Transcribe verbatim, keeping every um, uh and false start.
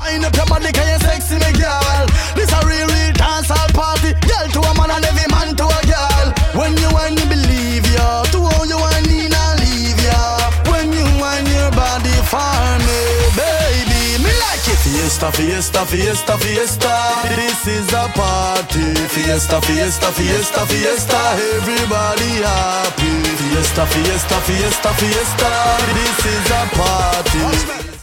Wind up your body, can you sexy me, girl? This a real, real dancehall party. Girl to a man and every man to a girl. When you whine, me believe ya. To all you whine, need not leave ya. When you whine your body for me, baby, me like it. Fiesta, fiesta, fiesta, fiesta. This is a party. Fiesta, fiesta, fiesta, fiesta. Everybody happy. Fiesta, fiesta, fiesta, fiesta. This is a party.